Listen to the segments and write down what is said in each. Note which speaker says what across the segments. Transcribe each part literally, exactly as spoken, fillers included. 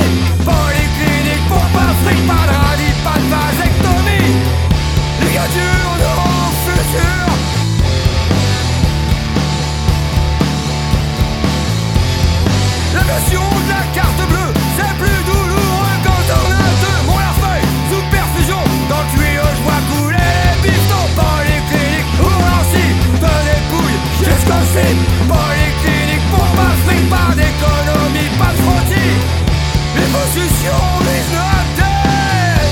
Speaker 1: Polyclinique pour pas fric, pas de radis, pas de vasectomie. Ligature de mon futur. La version de la carte bleue, c'est plus douloureux quand on a deux. Mon la feuille, sous perfusion, dans le tuyau je vois couler les pistons. Polyclinique, Ourancy, de dépouille, jusqu'au slip. Polyclinique pour pas fric, pas d'économie, pas de frottis. Les positions is not dead.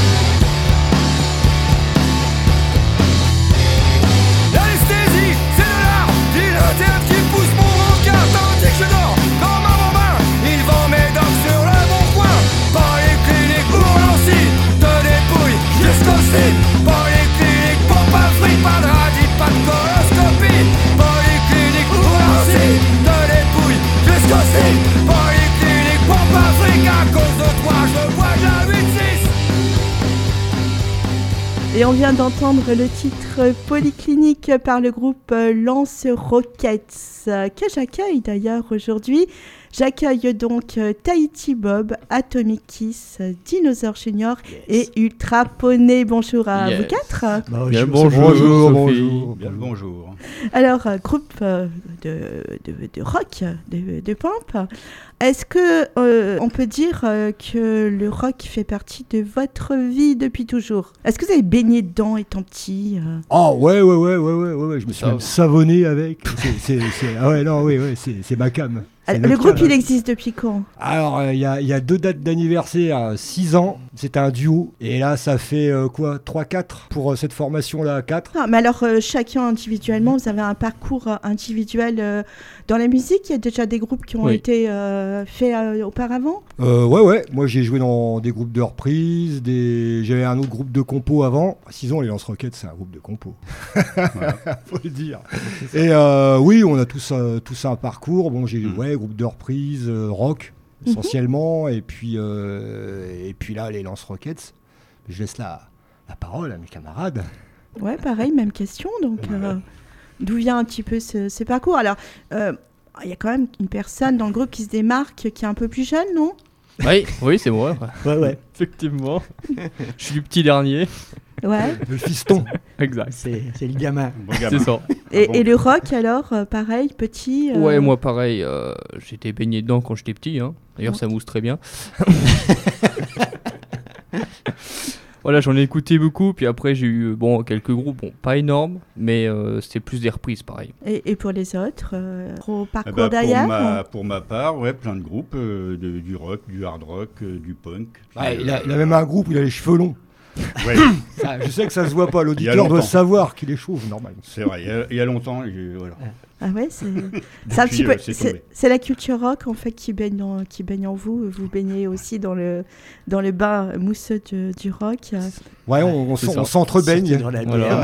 Speaker 1: L'anesthésie, c'est de l'art, dit le théâtre qui pousse mon rencard. Tandis que je dors comme un bambin, ils vendent mes dents sur le bon coin. Polyclinique, Ourancy, de dépouille, jusqu'au slip. Polyclinique, pour pas fric, pas de radis, pas de coloscopie. Polyclinique, Ourancy, de dépouille, jusqu'au slip. Polyclinique, pour pas fric, à cause de toi, je vois de la huit six.
Speaker 2: Et on vient d'entendre le titre Polyclinique par le groupe Lance Rockets, que j'accueille d'ailleurs aujourd'hui. J'accueille donc Tahiti Bob, Atomic Kiss, Dinosaur Junior yes. et Ultra Poney. Bonjour à yes. vous quatre.
Speaker 3: Bah, bien bonjour, bonjour, bonjour,
Speaker 4: bien bonjour.
Speaker 2: Alors, groupe de, de, de rock, de, de pop. Est-ce que euh, on peut dire euh, que le rock fait partie de votre vie depuis toujours? Est-ce que vous avez baigné dedans étant petit euh...
Speaker 3: Oh ouais ouais ouais ouais ouais ouais, je me suis même savonné avec. C'est, c'est, c'est, ah ouais non oui ouais c'est, c'est ma cam.
Speaker 2: C'est le groupe, il existe depuis quand?
Speaker 3: Alors, il euh, y, y a deux dates d'anniversaire, six ans, c'était un duo. Et là, ça fait euh, quoi, trois quatre pour euh, cette formation-là, quatre.
Speaker 2: Ah, mais alors, euh, chacun individuellement, vous avez un parcours individuel euh, dans la musique? Il y a déjà des groupes qui ont oui. été euh, faits euh, auparavant?
Speaker 3: euh, Ouais, ouais. Moi, j'ai joué dans des groupes de reprises. Des... J'avais un autre groupe de compos avant. six ans, les Lance Rockets, c'est un groupe de compos. Ouais. Faut le dire. Et euh, oui, on a tous, euh, tous un parcours. Bon, j'ai mmh. ouais, groupe de reprise, euh, rock essentiellement, mm-hmm. et puis euh, et puis là les Lance Rockets. Je laisse la, la parole à mes camarades.
Speaker 2: Ouais, pareil, même question. Donc, euh, d'où vient un petit peu ce, ce parcours? Alors, il euh, y a quand même une personne dans le groupe qui se démarque, qui est un peu plus jeune, non?
Speaker 5: Oui, oui, c'est moi.
Speaker 3: Ouais, ouais.
Speaker 5: Effectivement. Je suis le petit dernier.
Speaker 2: Ouais.
Speaker 3: Le fiston.
Speaker 5: Exact.
Speaker 6: C'est, c'est le gamin.
Speaker 5: Bon gamin. C'est ça.
Speaker 2: Et, ah bon. et le rock, alors, euh, pareil, petit euh...
Speaker 5: Ouais, moi, pareil. Euh, j'étais baigné dedans quand j'étais petit. Hein. D'ailleurs, ouais. ça mousse très bien. Voilà, j'en ai écouté beaucoup. Puis après, j'ai eu bon, quelques groupes, bon, pas énormes, mais euh, c'était plus des reprises, pareil.
Speaker 2: Et, et pour les autres, euh, au parcours
Speaker 4: eh ben,
Speaker 2: derrière
Speaker 4: pour ma, pour ma part, ouais, plein de groupes, euh, de, du rock, du hard rock, euh, du punk.
Speaker 3: Ah, il, a, il a même un groupe où il a les cheveux longs. Ouais. Ça, je sais que ça se voit pas, l'auditeur doit savoir qu'il est chauve, normal.
Speaker 4: C'est vrai, il y a, il y a longtemps, et voilà.
Speaker 2: Ah ouais, c'est, c'est un petit peu, euh, c'est, c'est, c'est la culture rock en fait qui baigne, dans, qui baigne en vous. Vous baignez aussi dans le, dans le bain mousseux du, du rock.
Speaker 3: Ouais, on, on, on s'entre-baigne.
Speaker 5: Voilà.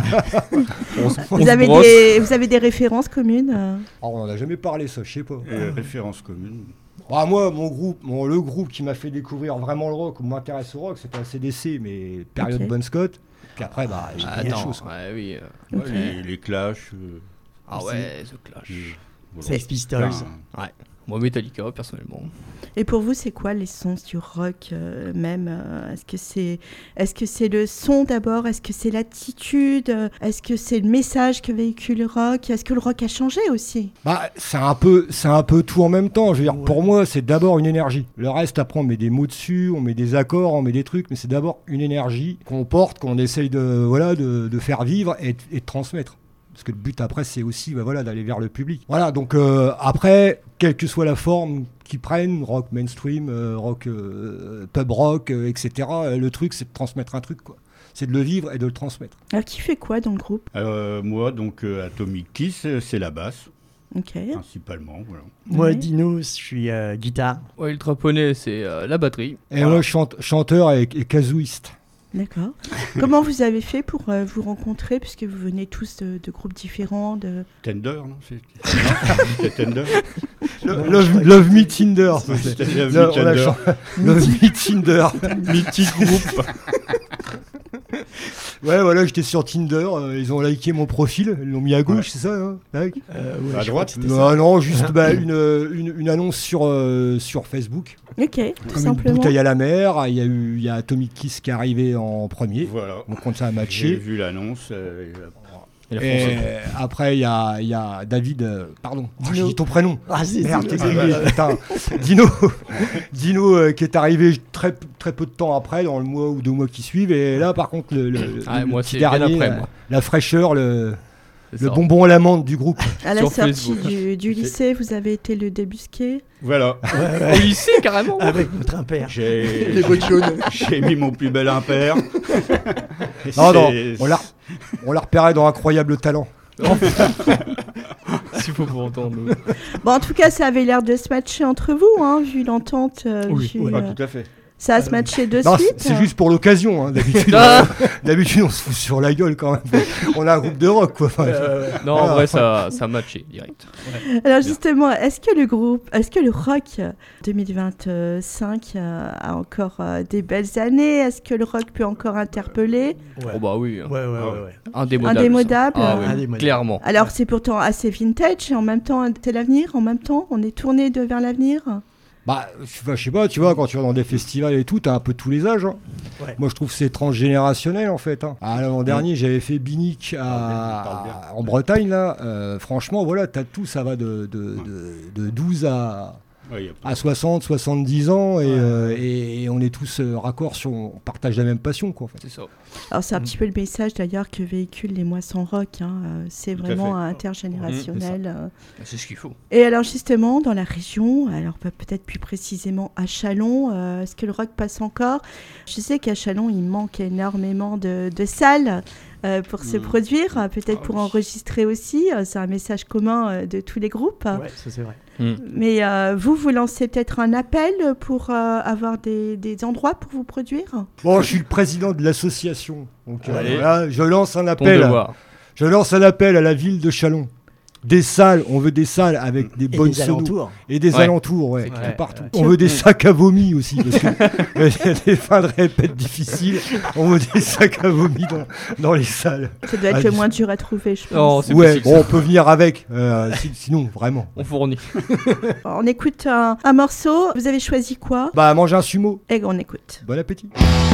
Speaker 2: on, on vous, avez des, vous avez des références communes?
Speaker 3: Oh, on n'en a jamais parlé, ça, je sais pas.
Speaker 4: Euh, références communes.
Speaker 3: Ah, moi, mon groupe, mon, le groupe qui m'a fait découvrir vraiment le rock, ou m'intéresse au rock, c'était A C D C, mais période okay. Bon Scott. Puis après, bah, j'ai
Speaker 5: ah,
Speaker 3: des choses.
Speaker 5: Ouais, oui,
Speaker 4: euh, okay. ouais, les, les Clash. Euh,
Speaker 5: ah aussi. Ouais, The Clash.
Speaker 6: Mmh. Sex Pistols.
Speaker 5: Ouais. Moi, Metallica, personnellement.
Speaker 2: Et pour vous, c'est quoi l'essence du rock euh, même euh, est-ce que c'est, est-ce que c'est le son d'abord? Est-ce que c'est l'attitude? Est-ce que c'est le message que véhicule le rock? Est-ce que le rock a changé aussi?
Speaker 3: Bah, c'est un peu, c'est un peu tout en même temps. Je veux dire, ouais. Pour moi, c'est d'abord une énergie. Le reste, après, on met des mots dessus, on met des accords, on met des trucs, mais c'est d'abord une énergie qu'on porte, qu'on essaye de, voilà, de, de faire vivre et, et de transmettre. Parce que le but après, c'est aussi bah, voilà, d'aller vers le public. Voilà, donc euh, après, quelle que soit la forme qu'ils prennent, rock mainstream, euh, rock euh, pub rock, euh, et cetera, le truc, c'est de transmettre un truc, quoi. C'est de le vivre et de le transmettre.
Speaker 2: Alors, qui fait quoi dans le groupe?
Speaker 4: euh, Moi, donc, euh, Atomic Kiss, c'est la basse.
Speaker 2: Okay.
Speaker 4: Principalement, voilà.
Speaker 6: Moi,
Speaker 2: ouais.
Speaker 6: Dino, je suis euh, guitare.
Speaker 5: Ouais, Ultra Poney, c'est euh, la batterie.
Speaker 3: Et
Speaker 5: voilà.
Speaker 3: moi, chante, chanteur et, et kazooiste.
Speaker 2: D'accord. Comment vous avez fait pour euh, vous rencontrer, puisque vous venez tous de, de groupes différents de...
Speaker 4: Tender, non c'est... c'est Tender.
Speaker 3: Love, love, love Me Tinder.
Speaker 4: C'était Love Me Tinder.
Speaker 3: Love Me Tinder.
Speaker 4: Mythique groupe.
Speaker 3: Ouais, voilà, j'étais sur Tinder, euh, ils ont liké mon profil, ils l'ont mis à gauche, ouais. C'est ça hein ouais.
Speaker 6: euh, ouais,
Speaker 4: À droite
Speaker 3: Non, non, juste bah, une, une, une annonce sur, euh, sur Facebook.
Speaker 2: Ok, tout
Speaker 3: Comme
Speaker 2: simplement.
Speaker 3: Une bouteille à la mer, il y a eu il y a Atomic Kiss qui est arrivé en premier.
Speaker 4: Voilà.
Speaker 3: Donc quand ça a
Speaker 4: J'ai
Speaker 3: matché.
Speaker 4: vu l'annonce. euh,
Speaker 5: Il a
Speaker 3: Et
Speaker 5: foncé.
Speaker 3: après il y a, il y a David, euh, pardon, oh,
Speaker 6: Dino.
Speaker 3: j'ai dit ton prénom.
Speaker 6: Ah, c'est
Speaker 3: Merde,
Speaker 6: c'est-
Speaker 3: t'es grillé, putain. Dino, Dino euh, qui est arrivé très, très peu de temps après, dans le mois ou deux mois qui suivent. Et là, par contre, le, le,
Speaker 5: Ah,
Speaker 3: le
Speaker 5: moi,
Speaker 3: petit
Speaker 5: c'est bien
Speaker 3: dernier,
Speaker 5: après,
Speaker 3: la,
Speaker 5: moi.
Speaker 3: la fraîcheur, le,
Speaker 5: C'est
Speaker 3: le
Speaker 5: ça.
Speaker 3: bonbon à l'amande du groupe.
Speaker 2: À la
Speaker 5: Sur
Speaker 2: sortie
Speaker 5: Facebook.
Speaker 2: du, du lycée, vous avez été le débusqué.
Speaker 4: Voilà.
Speaker 6: Ouais, ouais.
Speaker 5: Au lycée, carrément.
Speaker 6: Avec votre impair.
Speaker 4: J'ai
Speaker 6: Les bottes jaunes.
Speaker 4: j'ai mis mon plus bel impair. Et
Speaker 3: Non, non,
Speaker 4: c'est-
Speaker 3: on l'a, on l'a repéré dans Incroyable Talent.
Speaker 5: S'il faut pour entendre.
Speaker 2: Bon, en tout cas, ça avait l'air de se matcher entre vous, hein, vu l'entente. euh,
Speaker 6: Oui,
Speaker 2: vu,
Speaker 6: oui.
Speaker 2: euh,
Speaker 4: Ah, tout à fait.
Speaker 2: ça a se matché de
Speaker 3: Non,
Speaker 2: suite.
Speaker 3: c'est, c'est juste pour l'occasion. Hein. D'habitude,
Speaker 5: Ah.
Speaker 3: euh, d'habitude, on se fout sur la gueule quand même. On a un groupe de rock, quoi. Enfin,
Speaker 5: Non, en vrai, ça, ça a matché direct.
Speaker 2: Alors justement, est-ce que le groupe, est-ce que le rock deux mille vingt-cinq euh, a encore euh, des belles années? Est-ce que le rock peut encore interpeller?
Speaker 6: Ouais.
Speaker 5: Oh bah oui, hein.
Speaker 6: Ouais, ouais, ouais,
Speaker 4: Ah
Speaker 6: ouais.
Speaker 5: Indémodable.
Speaker 2: Indémodable.
Speaker 5: ça. Ah, oui,
Speaker 6: Indémodable.
Speaker 5: clairement.
Speaker 2: Alors c'est pourtant assez vintage et en même temps c'est l'avenir. En même temps, on est tourné de vers l'avenir.
Speaker 3: bah, je je sais pas, tu vois, quand tu vas dans des festivals et tout, t'as un peu tous les âges. Hein.
Speaker 6: Ouais.
Speaker 3: Moi, je trouve que c'est transgénérationnel en fait. Hein. Ah, l'an dernier, j'avais fait Binic à, en Bretagne là. Euh, franchement, voilà, t'as tout, ça va de, de, de, de douze à.
Speaker 4: Ouais, y a pas-
Speaker 3: à soixante, soixante-dix ans et,
Speaker 6: Ouais.
Speaker 3: euh, et, et on est tous euh, raccords sur, on partage la même passion quoi. En fait.
Speaker 5: C'est ça.
Speaker 2: Alors c'est un
Speaker 6: Mm.
Speaker 2: petit peu le message d'ailleurs que véhiculent les moissons rock. Hein. euh, C'est
Speaker 4: Tout à
Speaker 2: vraiment
Speaker 4: fait.
Speaker 2: intergénérationnel. euh.
Speaker 5: C'est ce qu'il faut.
Speaker 2: Et alors justement, dans la région, alors peut- peut-être plus précisément à Châlons, euh, est-ce que le rock passe encore? Je sais qu'à Châlons, il manque énormément de, de salles euh, pour se
Speaker 4: Mm.
Speaker 2: produire, euh, peut-être
Speaker 5: Ah
Speaker 2: pour
Speaker 5: oui.
Speaker 2: enregistrer aussi. euh, C'est un message commun euh, de tous les groupes.
Speaker 6: Ouais, ça c'est vrai.
Speaker 2: Mais euh, vous, vous lancez peut-être un appel pour euh, avoir des, des endroits pour vous produire?
Speaker 3: Bon, je suis le président de l'association, donc euh,
Speaker 5: Allez.
Speaker 3: voilà, je lance un
Speaker 5: Ton
Speaker 3: appel.
Speaker 5: devoir.
Speaker 3: Je lance un appel à la ville de Châlons. Des salles, on veut des salles avec des
Speaker 6: Et
Speaker 3: bonnes
Speaker 6: les
Speaker 3: sonos.
Speaker 6: alentours.
Speaker 3: Et des
Speaker 5: Ouais.
Speaker 3: alentours, ouais,
Speaker 5: C'est
Speaker 3: de
Speaker 6: clair.
Speaker 3: partout.
Speaker 6: Ouais.
Speaker 3: On veut des sacs à vomi aussi, parce que euh, il y a des fins de répète difficiles. On veut des sacs à vomi dans, dans les salles.
Speaker 2: Ça doit être
Speaker 3: Ah,
Speaker 2: le
Speaker 3: je-
Speaker 2: moins dur à trouver, je
Speaker 5: Oh,
Speaker 2: pense.
Speaker 5: c'est
Speaker 3: Ouais,
Speaker 5: possible,
Speaker 3: bon,
Speaker 5: ça.
Speaker 3: on peut venir avec. euh, si- sinon, vraiment.
Speaker 5: On fournit.
Speaker 2: On écoute un, un morceau. Vous avez choisi quoi?
Speaker 3: Bah, manger un sumo.
Speaker 2: Et on écoute.
Speaker 3: Bon appétit.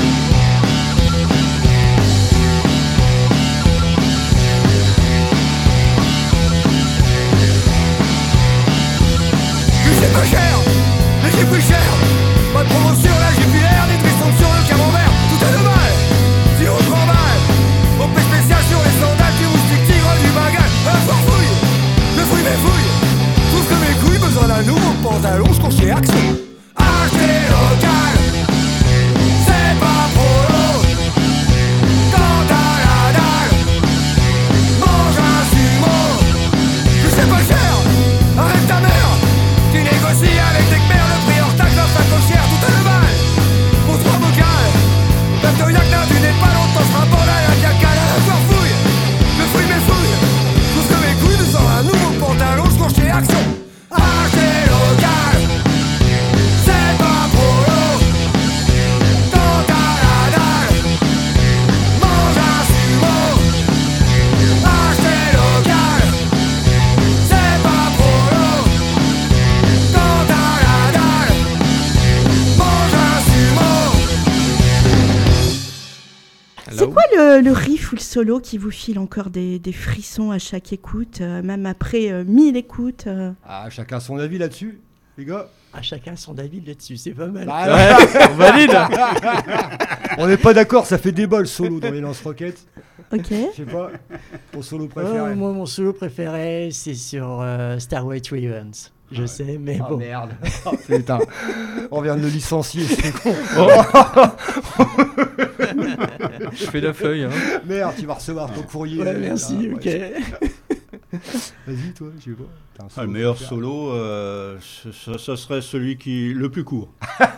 Speaker 1: Plus c'est pas cher, mais c'est plus cher. Pas de promo sur la jupilaire, des tristons sur le camembert. Tout est normal, si on se remballe. Au P spécial sur les sandales, du moustique tigre, du bagage. Un farfouille, le fruit mes fouilles. Tout ce que mes couilles, besoin d'un nouveau pantalon, je cours chez Action. Acheter local, c'est pas prolo. Quand t'as la dalle, mange un sumo. Plus c'est pas cher, arrête ta mère. Tu négocies avec tes mères le prix hors taxe dans ta cochère, tout est normal. Pour trois vocales, même de Yagna, tu n'es pas longtemps, sera bon là, y'a qu'à qu'à la farfouille. Le fruit mes fouilles, tout ce que mes couilles, nous sort un nouveau pantalon, je cours chez Action. Acheter local, c'est pas prolo. Quand t'as la dalle, mange un sumo. Acheter local, c'est pas prolo. Quand t'as la dalle, mange un sumo.
Speaker 2: C'est quoi le, le riff ou le solo qui vous file encore des, des frissons à chaque écoute, euh, même après euh, mille écoutes euh
Speaker 3: Ah, chacun son avis là-dessus, les gars.
Speaker 6: À chacun son David là-dessus, c'est pas mal.
Speaker 3: Bah,
Speaker 5: Ouais, on valide.
Speaker 3: on n'est pas d'accord, ça fait débat le solo dans les lance-roquettes.
Speaker 2: Ok.
Speaker 3: Je sais pas, ton solo
Speaker 6: Oh,
Speaker 3: préféré.
Speaker 6: moi, mon solo préféré, c'est sur euh, Starway to Heavens. Je sais, mais
Speaker 3: Ah
Speaker 6: bon.
Speaker 3: merde. Oh, putain. On vient de le licencier, c'est con.
Speaker 5: Je fais la feuille. Hein.
Speaker 3: Merde, tu vas recevoir ton courrier.
Speaker 6: Ouais,
Speaker 3: là.
Speaker 6: merci,
Speaker 3: Ah,
Speaker 6: ok.
Speaker 3: ouais. Vas-y, toi, je sais pas. T'as un
Speaker 4: Ah,
Speaker 3: solo
Speaker 4: le meilleur
Speaker 3: préféré.
Speaker 4: solo, euh, ce, ce- ce serait celui qui le plus court.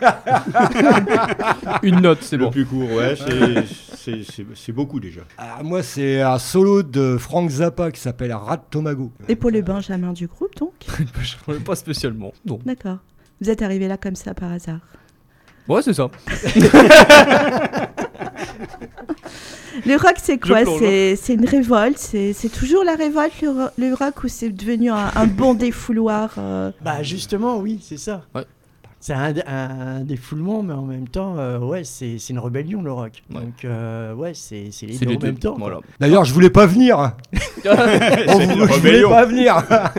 Speaker 5: Une note, c'est
Speaker 4: Le
Speaker 5: bon.
Speaker 4: plus court, ouais, c'est- c'est c'est- c'est beaucoup déjà.
Speaker 3: Ah, moi, c'est un solo de Frank Zappa qui s'appelle Rat Tomago.
Speaker 2: Et pour le Benjamin du groupe, donc?
Speaker 5: Pas spécialement. Non.
Speaker 2: D'accord. Vous êtes arrivé là comme ça par hasard.
Speaker 5: Ouais, c'est ça.
Speaker 2: Le rock, c'est
Speaker 5: Je
Speaker 2: quoi?
Speaker 5: plonge.
Speaker 2: C'est c'est une révolte? C'est c'est toujours la révolte, le, ro- le rock, ou c'est devenu un, un bon défouloir euh,
Speaker 6: Bah justement, oui, c'est ça.
Speaker 5: Ouais.
Speaker 6: C'est un, un défoulement, mais en même temps, euh, ouais, c'est c'est une rébellion, le rock.
Speaker 5: Ouais.
Speaker 6: Donc, euh, ouais, c'est c'est les
Speaker 5: C'est
Speaker 6: deux
Speaker 5: les
Speaker 6: en
Speaker 5: deux.
Speaker 6: même temps. quoi.
Speaker 5: Voilà.
Speaker 3: D'ailleurs, je voulais pas venir. On
Speaker 4: C'est
Speaker 3: vous-
Speaker 4: une
Speaker 3: je voulais
Speaker 4: rébellion.
Speaker 3: pas venir.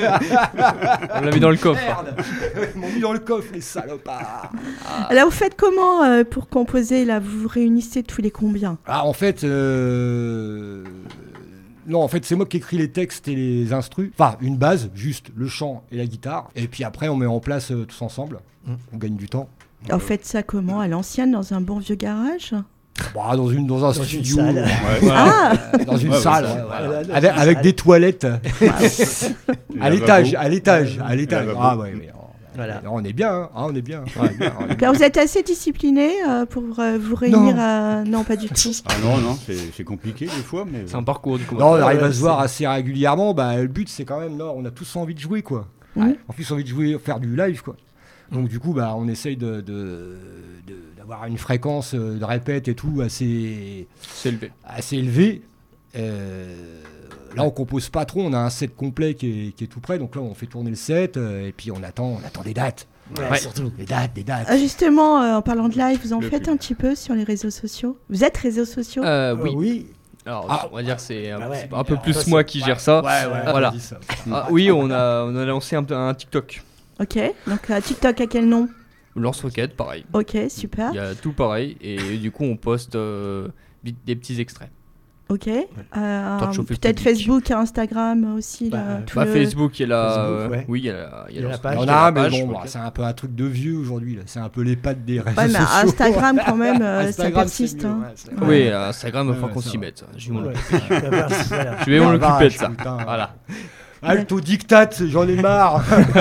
Speaker 5: On l'a mis dans le coffre.
Speaker 3: Merde. Ils m'ont mis dans le coffre, les salopards.
Speaker 2: Alors, vous faites comment euh, pour composer là? Vous vous réunissez tous les combien?
Speaker 3: Ah, en fait, euh... non, en fait, c'est moi qui écris les textes et les instrus. Enfin, une base, juste le chant et la guitare. Et puis après, on met en place euh, tous ensemble.
Speaker 6: Mm.
Speaker 3: On gagne du temps.
Speaker 2: Alors, vous faites ça comment? À l'ancienne, dans un bon vieux garage?
Speaker 3: Bah, dans une dans un
Speaker 6: Dans une
Speaker 3: studio,
Speaker 6: salle.
Speaker 4: Ouais.
Speaker 2: Ah
Speaker 3: euh, dans une
Speaker 4: Ouais,
Speaker 3: salle,
Speaker 4: ouais,
Speaker 3: ouais,
Speaker 4: ça.
Speaker 3: voilà.
Speaker 6: Voilà, dans
Speaker 3: avec,
Speaker 6: une
Speaker 3: avec
Speaker 6: salle.
Speaker 3: des toilettes à
Speaker 4: Lavabo.
Speaker 3: l'étage, à l'étage, à l'étage.
Speaker 4: Lavabo.
Speaker 3: Ah ouais, mais, oh,
Speaker 6: Voilà.
Speaker 3: on est bien, hein, ah, on est bien. on est bien, on est bien.
Speaker 2: Alors, vous êtes assez discipliné euh, pour euh, vous réunir à... Non, pas du tout.
Speaker 4: Ah non, non, c'est c'est compliqué des fois, mais.
Speaker 5: C'est un parcours du coup.
Speaker 3: Non, on arrive
Speaker 6: ouais,
Speaker 3: à se voir
Speaker 6: c'est-
Speaker 3: assez régulièrement. Bah, le but, c'est quand même, non, on a tous envie de jouer, quoi.
Speaker 2: Ouais.
Speaker 3: En plus, envie de jouer, faire du live, quoi. Donc, du coup, bah, on essaye de, de- de- d'avoir une fréquence euh, de répète et tout assez,
Speaker 5: C'est élevé.
Speaker 3: assez élevée. Euh, là, on compose pas trop. On a un set complet qui est, qui est tout prêt. Donc là, on fait tourner le set euh, et puis on attend, on attend des dates.
Speaker 6: Ouais,
Speaker 5: Ouais.
Speaker 6: surtout.
Speaker 3: Des dates, des dates.
Speaker 2: Ah, justement, euh, en parlant de live, vous en
Speaker 4: Le
Speaker 2: faites
Speaker 4: plus.
Speaker 2: un petit peu sur les réseaux sociaux? Vous êtes réseaux sociaux?
Speaker 5: Euh,
Speaker 6: Euh,
Speaker 5: oui.
Speaker 6: oui.
Speaker 5: Alors,
Speaker 3: Ah.
Speaker 5: on va dire que c'est un,
Speaker 6: Ah ouais.
Speaker 5: un peu
Speaker 6: Alors,
Speaker 5: plus
Speaker 6: ça,
Speaker 5: moi
Speaker 6: c'est-
Speaker 5: qui gère ça.
Speaker 3: Ouais, ouais,
Speaker 5: Voilà.
Speaker 3: on dit ça.
Speaker 5: Ah, oui, on a, on a lancé un, un TikTok.
Speaker 2: Ok, donc euh, TikTok à quel nom?
Speaker 5: Lance-roquette, pareil.
Speaker 2: Ok, super.
Speaker 5: Il y a tout pareil. Et du coup, on poste euh, bi- des petits extraits.
Speaker 2: Ok. Euh,
Speaker 5: Temps de chauffer le
Speaker 2: Peut-être
Speaker 5: public.
Speaker 2: Facebook, Instagram aussi.
Speaker 6: Bah,
Speaker 2: là, tout
Speaker 5: Bah,
Speaker 2: le-
Speaker 5: Facebook, il y a la.
Speaker 6: Facebook,
Speaker 5: euh,
Speaker 6: ouais.
Speaker 5: Oui, il y a la, il y a
Speaker 6: Il y a la
Speaker 5: la-
Speaker 6: page.
Speaker 3: Il y en
Speaker 5: il y a
Speaker 3: a,
Speaker 5: la
Speaker 3: mais
Speaker 5: page,
Speaker 3: bon,
Speaker 5: ok.
Speaker 3: bah, c'est un peu un truc de vieux aujourd'hui. là. C'est un peu les pattes des réseaux
Speaker 2: Ouais, mais
Speaker 3: sociaux.
Speaker 2: Instagram, quand même, euh, ça
Speaker 3: Instagram,
Speaker 2: persiste.
Speaker 3: c'est mieux,
Speaker 2: hein.
Speaker 3: ouais, c'est-
Speaker 2: Ouais.
Speaker 5: Oui, euh, Instagram, il va
Speaker 3: Ouais,
Speaker 5: falloir qu'on
Speaker 3: ça
Speaker 5: s'y
Speaker 3: va.
Speaker 5: mette. Je vais m'en
Speaker 6: Ouais.
Speaker 5: occuper.
Speaker 6: Ah, bah, voilà.
Speaker 5: Je vais m'en
Speaker 3: Ah,
Speaker 5: occuper de
Speaker 3: vache,
Speaker 5: ça.
Speaker 3: putain.
Speaker 5: Voilà.
Speaker 3: Halte au diktat, j'en ai marre.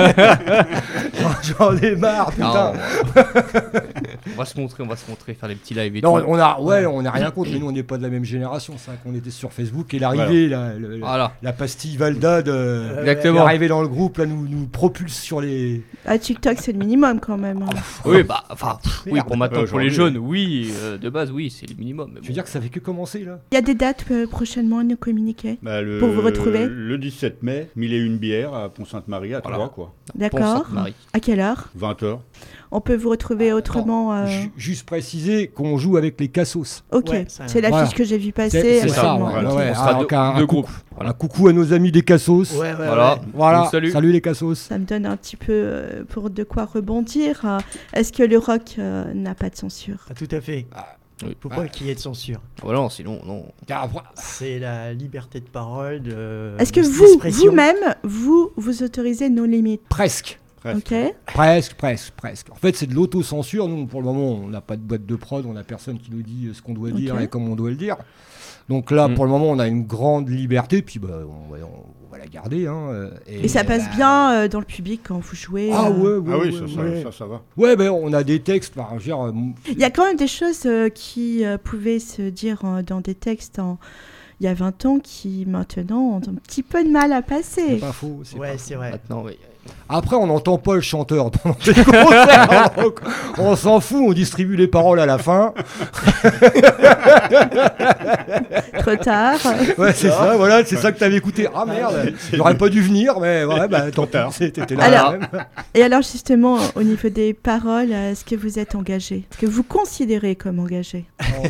Speaker 3: J'en ai marre,
Speaker 5: Non,
Speaker 3: putain.
Speaker 5: on, va... on va se montrer, on va se montrer, faire des petits lives et
Speaker 3: Non,
Speaker 5: tout.
Speaker 3: on a, ouais, on n'a rien contre, mais nous, on n'est pas de la même génération. C'est vrai qu'on était sur Facebook et l'arrivée, la, le- la-
Speaker 5: Voilà.
Speaker 3: la pastille Valda, de,
Speaker 5: Exactement.
Speaker 3: l'arrivée dans le groupe, là, nous, nous propulse sur les.
Speaker 2: Ah, TikTok, c'est le minimum quand même. hein.
Speaker 5: Oui, bah, enfin, pff, oui,
Speaker 3: Merde.
Speaker 5: pour maintenant,
Speaker 4: Euh,
Speaker 5: pour les
Speaker 4: aujourd'hui,
Speaker 5: jeunes, oui, euh, de base, oui, c'est le minimum. mais
Speaker 3: Je
Speaker 5: bon.
Speaker 3: veux dire que ça fait que commencer, là.
Speaker 2: Il y a des dates euh, prochainement à nous communiquer.
Speaker 4: Bah, le,
Speaker 2: Pour vous retrouver.
Speaker 4: Le dix-sept mai, mille et une bières à Pont-Sainte-Marie à
Speaker 5: Voilà.
Speaker 4: Troyes, quoi.
Speaker 2: D'accord.
Speaker 5: Pont-Sainte-Marie.
Speaker 2: À quelle heure?
Speaker 4: vingt heures.
Speaker 2: On peut vous retrouver autrement. euh,
Speaker 3: Ju- Juste préciser qu'on joue avec les Cassos.
Speaker 2: Ok,
Speaker 6: Ouais, ça-
Speaker 2: c'est l'affiche
Speaker 3: Voilà.
Speaker 2: que j'ai vu passer.
Speaker 3: C'est c'est ça,
Speaker 2: actuellement.
Speaker 3: ouais,
Speaker 2: Ok.
Speaker 3: ouais,
Speaker 5: On sera
Speaker 3: alors
Speaker 5: deux-
Speaker 3: qu'un- un
Speaker 5: deux
Speaker 3: coucou-
Speaker 5: groupes. Voilà.
Speaker 3: Un coucou à nos amis des Cassos.
Speaker 6: Ouais, ouais,
Speaker 5: Voilà.
Speaker 6: ouais.
Speaker 3: Voilà,
Speaker 5: On salue.
Speaker 3: salut les Cassos.
Speaker 2: Ça me donne un petit peu euh, pour de quoi rebondir. Euh, Est-ce que le rock euh, n'a pas de censure?
Speaker 6: Ah, tout à fait.
Speaker 5: Oui.
Speaker 6: Faut pas qu'il y ait de censure.
Speaker 5: Voilà, non, sinon, non.
Speaker 3: Car après-
Speaker 6: C'est la liberté de parole. De...
Speaker 2: Est-ce que
Speaker 6: de-
Speaker 2: vous,
Speaker 6: d'expression.
Speaker 2: vous-même, vous, vous autorisez nos limites?
Speaker 3: Presque.
Speaker 4: Presque.
Speaker 2: Ok.
Speaker 3: Presque, presque, presque. En fait, c'est de l'autocensure. Nous, pour le moment, on n'a pas de boîte de prod, on n'a personne qui nous dit euh, ce qu'on doit
Speaker 2: Ok.
Speaker 3: dire et comment on doit le dire. Donc là,
Speaker 5: Mm.
Speaker 3: pour le moment, on a une grande liberté, puis bah, on, va, on va la garder. Hein, euh,
Speaker 2: Et ça passe
Speaker 3: bah,
Speaker 2: bien euh, dans le public quand vous jouez.
Speaker 3: Ah
Speaker 2: euh,
Speaker 3: ouais, ouais,
Speaker 4: Ah oui,
Speaker 3: ouais,
Speaker 4: ça, ça,
Speaker 3: ouais.
Speaker 4: ça, ça va.
Speaker 3: Ouais, ben on a des textes, par genre, euh,
Speaker 2: Il y a quand même des choses euh, qui euh, pouvaient se dire euh, dans des textes en- il y a vingt ans qui maintenant ont un petit peu de mal à
Speaker 3: c'est
Speaker 2: passer.
Speaker 3: pas faux. c'est
Speaker 6: Ouais,
Speaker 3: pas
Speaker 6: c'est
Speaker 3: faux.
Speaker 6: vrai.
Speaker 5: Maintenant, oui.
Speaker 3: Après, on n'entend pas le chanteur pendant les concerts. Donc, on s'en fout, on distribue les paroles à la fin.
Speaker 2: Trop tard.
Speaker 3: Ouais, c'est ça, voilà, c'est ça que t'avais écouté. Ah merde, j'aurais pas dû venir, mais ouais, bah tant tard. T'étais là.
Speaker 2: Alors-
Speaker 3: quand même.
Speaker 2: Et alors justement, au niveau des paroles, euh, est-ce que vous êtes engagé? Est-ce que vous considérez comme engagé?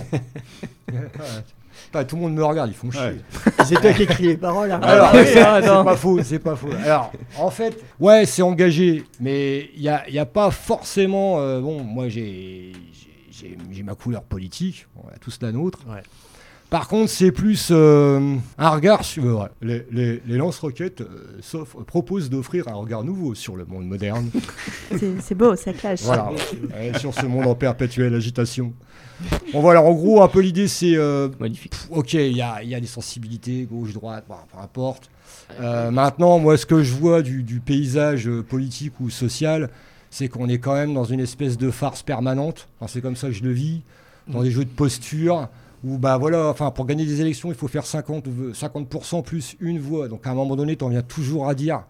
Speaker 3: Putain, tout le monde me regarde, ils font chier.
Speaker 4: Ouais.
Speaker 6: C'est toi qui écris les paroles. hein.
Speaker 3: Alors,
Speaker 5: oui,
Speaker 3: c'est
Speaker 5: ah, non.
Speaker 3: c'est pas faux, c'est pas faux. Alors, en fait, ouais, c'est engagé, mais il n'y a, y a pas forcément. euh, bon, moi, j'ai j'ai- j'ai- j'ai ma couleur politique, on a tous la nôtre.
Speaker 6: Ouais.
Speaker 3: Par contre, c'est plus euh, un regard sur. ouais, les les, les lance-roquettes euh, s'offrent- proposent d'offrir un regard nouveau sur le monde moderne.
Speaker 2: C'est c'est beau, ça clash.
Speaker 3: Voilà, Ouais, sur ce monde en perpétuelle agitation. Bon, voilà, en gros, un peu l'idée, c'est. euh,
Speaker 5: Magnifique.
Speaker 3: Pff, ok, il y a, il y a des sensibilités, gauche, droite, bon, peu importe. Euh, maintenant, moi, ce que je vois du, du paysage euh, politique ou social, c'est qu'on est quand même dans une espèce de farce permanente. Enfin, c'est comme ça que je le vis, dans des jeux de posture, où, bah voilà, enfin, pour gagner des élections, il faut faire cinquante, cinquante pour cent plus une voix. Donc, à un moment donné, tu en viens toujours à dire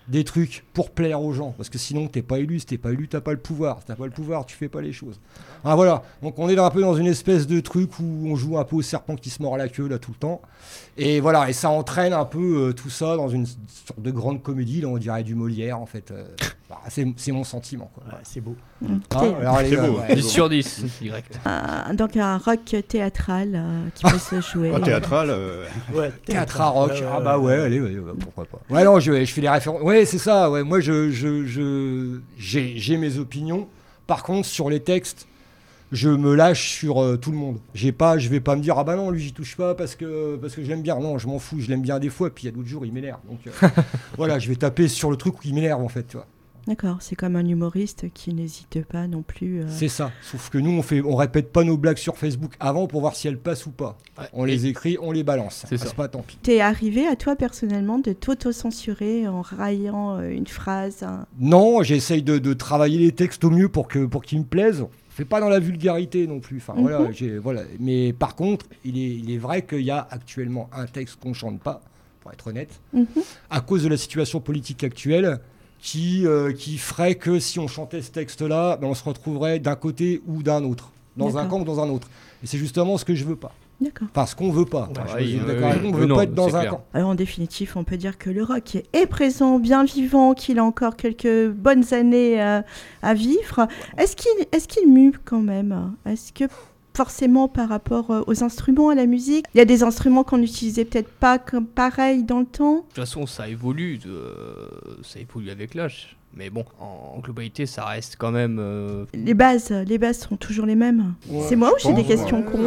Speaker 3: des trucs pour plaire aux gens, parce que sinon t'es pas élu, si t'es pas élu t'as pas le pouvoir, si t'as pas le pouvoir tu fais pas les choses. Ah voilà, donc on est un peu dans une espèce de truc où on joue un peu au serpent qui se mord la queue là tout le temps, et voilà, et ça entraîne un peu euh, tout ça dans une sorte de grande comédie, là on dirait du Molière en fait, euh, bah, c'est, c'est mon sentiment quoi.
Speaker 6: Ouais, c'est beau.
Speaker 2: Mmh.
Speaker 3: Hein, alors, les
Speaker 4: C'est
Speaker 3: gars,
Speaker 4: beau.
Speaker 3: ouais,
Speaker 5: dix
Speaker 3: bon.
Speaker 5: sur dix, direct.
Speaker 2: Euh, donc un rock théâtral euh, qui peut se jouer.
Speaker 4: En théâtral, euh,
Speaker 6: Ouais,
Speaker 3: Théâtre à rock, ah bah ouais, allez, ouais, ouais, pourquoi pas. Ouais, non, je, je fais des références. Ouais, c'est ça, ouais, moi je, je, je, j'ai, j'ai mes opinions. Par contre, sur les textes, je me lâche sur euh, tout le monde. J'ai pas, je vais pas me dire, ah bah non, lui j'y touche pas parce que, parce que je l'aime bien. Non, je m'en fous, je l'aime bien des fois, puis il y a d'autres jours, il m'énerve. Donc euh, voilà, je vais taper sur le truc où il m'énerve en fait, tu vois.
Speaker 2: D'accord, c'est comme un humoriste qui n'hésite pas non plus. Euh...
Speaker 3: C'est ça, sauf que nous on fait, on répète pas nos blagues sur Facebook avant pour voir si elles passent ou pas.
Speaker 5: Ouais.
Speaker 3: On les écrit, on les balance.
Speaker 5: C'est
Speaker 3: Ça passe
Speaker 5: ça.
Speaker 3: pas, tant pis.
Speaker 2: T'es arrivé à toi personnellement de t'auto-censurer en raillant euh, une phrase un...
Speaker 3: Non, j'essaye de, de travailler les textes au mieux pour, que, pour qu'ils me plaisent. Fais pas dans la vulgarité non plus. Enfin,
Speaker 2: Mhm.
Speaker 3: voilà, j'ai, voilà. Mais par contre, il est, il est vrai qu'il y a actuellement un texte qu'on chante pas, pour être honnête,
Speaker 2: Mhm.
Speaker 3: à cause de la situation politique actuelle, qui, euh, qui ferait que si on chantait ce texte-là, ben, on se retrouverait d'un côté ou d'un autre, dans un
Speaker 2: D'accord.
Speaker 3: camp ou dans un autre. Et c'est justement ce que je veux pas.
Speaker 2: D'accord.
Speaker 3: Enfin, ce qu'on veut pas. Enfin,
Speaker 5: Ouais,
Speaker 3: je suis
Speaker 5: ouais,
Speaker 3: d'accord
Speaker 5: ouais.
Speaker 3: avec vous, on
Speaker 5: Oui,
Speaker 3: veut
Speaker 5: non,
Speaker 3: pas être dans
Speaker 5: c'est
Speaker 3: un
Speaker 5: clair.
Speaker 3: camp.
Speaker 2: Alors en définitive, on peut dire que le rock est présent, bien vivant, qu'il a encore quelques bonnes années euh, à vivre. Est-ce qu'il, est-ce qu'il mue quand même ? Est-ce que forcément par rapport euh, aux instruments, à la musique, il y a des instruments qu'on n'utilisait peut-être pas comme pareil dans le temps ?
Speaker 5: De toute façon, ça évolue, euh, ça évolue avec l'âge. Mais bon, en, en globalité, ça reste quand même. euh,
Speaker 2: Les bases, les bases sont toujours les mêmes.
Speaker 3: Ouais,
Speaker 2: C'est moi ou
Speaker 3: je
Speaker 2: j'ai des
Speaker 3: pense,
Speaker 2: questions
Speaker 3: ouais.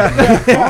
Speaker 2: cons ?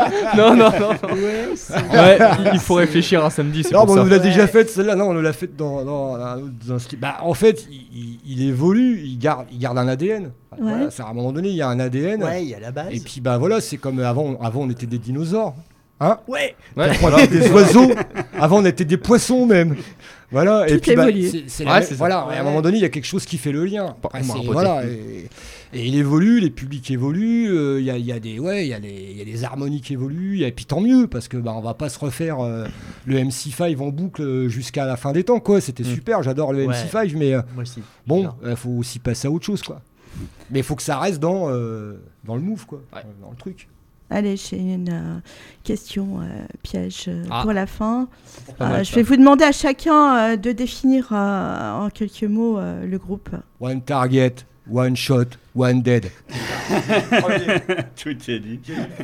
Speaker 5: Non, non, non. non.
Speaker 6: Ouais, c'est-
Speaker 5: Ouais, il- il faut réfléchir un samedi, c'est
Speaker 3: Non,
Speaker 5: pour
Speaker 3: mais on
Speaker 5: ça.
Speaker 3: nous l'a déjà
Speaker 6: Ouais.
Speaker 3: faite celle-là. Non, on nous l'a faite dans, dans, un autre- dans un style. Bah, en fait, il, il- il évolue, il garde, il garde un A D N. Voilà,
Speaker 2: Ouais.
Speaker 3: c'est à un moment donné, il y a un A D N.
Speaker 6: ouais, il y a la base.
Speaker 3: Et puis, bah voilà, c'est comme avant, avant on était des dinosaures. Hein
Speaker 6: Ouais,
Speaker 5: Ouais.
Speaker 3: On était des oiseaux. Avant, on était des poissons même. Voilà. et
Speaker 2: Tout
Speaker 3: puis, bah,
Speaker 2: évolue.
Speaker 3: c'est, c'est la
Speaker 5: Ouais,
Speaker 3: même-
Speaker 5: c'est ça.
Speaker 3: voilà.
Speaker 6: Ouais.
Speaker 3: Et à un moment donné, il y a quelque chose qui fait le lien. Après,
Speaker 5: On m'a
Speaker 3: c'est-
Speaker 5: rapoté.
Speaker 3: voilà. Et, et il évolue, les publics évoluent. euh, Il y, a, il y a des, ouais, il y a les, il y a les harmonies qui évoluent. Et puis tant mieux, parce que bah, on va pas se refaire euh, le M C cinq en boucle euh, jusqu'à la fin des temps, quoi. C'était
Speaker 5: Mm.
Speaker 3: super. J'adore le
Speaker 6: Ouais.
Speaker 3: M C cinq, mais euh,
Speaker 6: moi aussi.
Speaker 3: bon,
Speaker 6: Non.
Speaker 3: il faut aussi passer à autre chose, quoi. Mais il faut que ça reste dans, euh, dans le move, quoi.
Speaker 5: Ouais.
Speaker 3: Dans le truc.
Speaker 2: Allez, j'ai une euh, question euh, piège euh,
Speaker 5: Ah.
Speaker 2: pour la fin.
Speaker 5: Pas
Speaker 2: Euh,
Speaker 5: mal,
Speaker 2: je
Speaker 5: ça.
Speaker 2: vais vous demander à chacun euh, de définir euh, en quelques mots euh, le groupe.
Speaker 3: One target, one shot, one dead.
Speaker 4: tout est dit.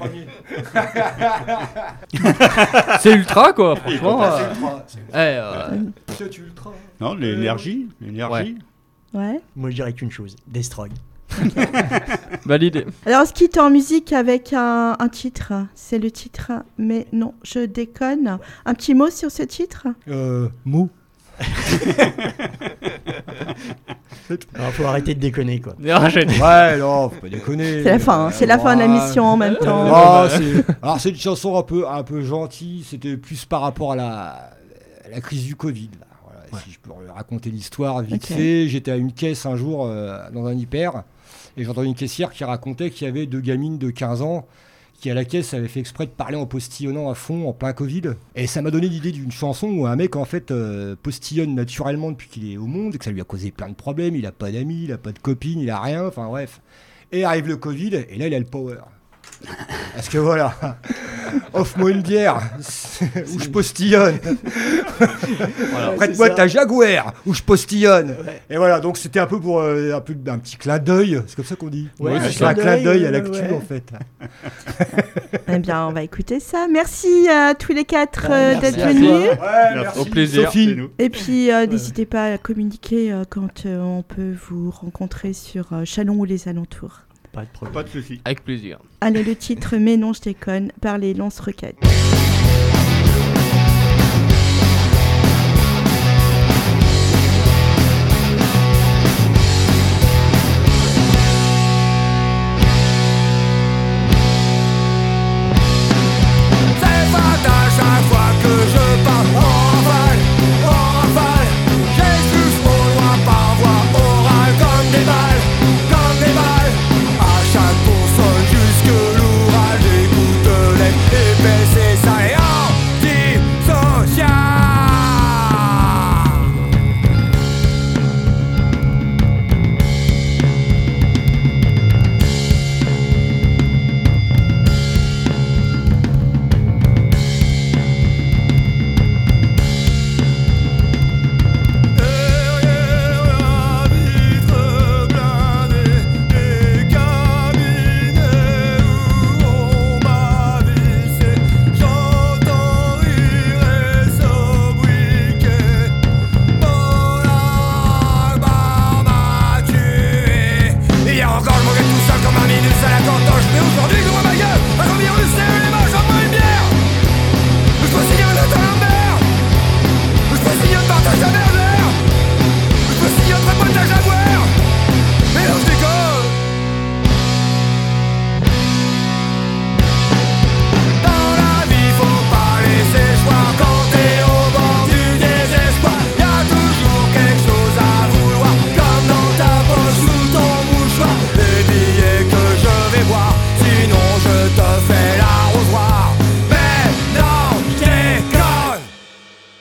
Speaker 5: C'est ultra, quoi, franchement. euh, eh, euh,
Speaker 4: Non, l'énergie, l'énergie.
Speaker 2: Ouais.
Speaker 6: Moi, je dirais qu'une chose, Destroy.
Speaker 5: validé.
Speaker 2: Alors, on se quitte en musique avec un, un titre. C'est le titre, mais non, je déconne. Un petit mot sur ce titre ?
Speaker 3: Euh, mou.
Speaker 6: Alors, faut arrêter de déconner, quoi.
Speaker 5: Non, j'ai-
Speaker 3: Ouais, non, faut pas déconner.
Speaker 2: C'est la fin, hein, c'est la fin de la
Speaker 3: Ouais.
Speaker 2: mission en même temps.
Speaker 3: Ah, c'est... Alors, c'est une chanson un peu, un peu gentille. C'était plus par rapport à la, à la crise du Covid. Là. Voilà, si je peux raconter l'histoire vite
Speaker 2: Ok.
Speaker 3: fait. J'étais à une caisse un jour euh, dans un hyper et j'entendais une caissière qui racontait qu'il y avait deux gamines de quinze ans qui à la caisse avait fait exprès de parler en postillonnant à fond en plein Covid. Et ça m'a donné l'idée d'une chanson où un mec en fait euh, postillonne naturellement depuis qu'il est au monde et que ça lui a causé plein de problèmes. Il a pas d'amis, il a pas de copine, il a rien, enfin bref. Et arrive le Covid et là il a le power. Parce que voilà, offre-moi une bière où je postillonne.
Speaker 5: Voilà.
Speaker 3: Prête-moi
Speaker 6: ça.
Speaker 3: ta Jaguar où je postillonne.
Speaker 6: Ouais.
Speaker 3: Et voilà, donc c'était un peu pour euh, un, peu, un petit clin d'œil. C'est comme ça qu'on dit.
Speaker 6: Ouais,
Speaker 5: un
Speaker 3: c'est
Speaker 6: clin
Speaker 3: un clin
Speaker 6: d'œil,
Speaker 3: d'œil à
Speaker 6: ouais,
Speaker 3: l'actu
Speaker 6: ouais.
Speaker 3: en fait.
Speaker 2: Eh bien, on va écouter ça. Merci à tous les quatre
Speaker 6: Ouais,
Speaker 2: euh,
Speaker 6: merci
Speaker 2: d'être
Speaker 6: à
Speaker 2: venus.
Speaker 6: toi.
Speaker 3: Ouais,
Speaker 4: merci.
Speaker 5: Au plaisir.
Speaker 3: Sophie.
Speaker 4: C'est nous.
Speaker 2: Et puis, euh,
Speaker 6: Ouais.
Speaker 2: n'hésitez pas à communiquer euh, quand euh, on peut vous rencontrer sur euh, Chalon ou les alentours.
Speaker 6: Pas de problème.
Speaker 4: Pas de soucis.
Speaker 5: Avec plaisir.
Speaker 2: Allez, le titre Mais non, je déconne par les Lance-Roquettes.
Speaker 1: C'est fatal chaque fois que je parle en rafale, en rafale. J'expulse au loin par voie orale comme des balles, comme des balles. À chaque consonne jusque l'ouvrage, j'écoute les épaisses de ça la cantoche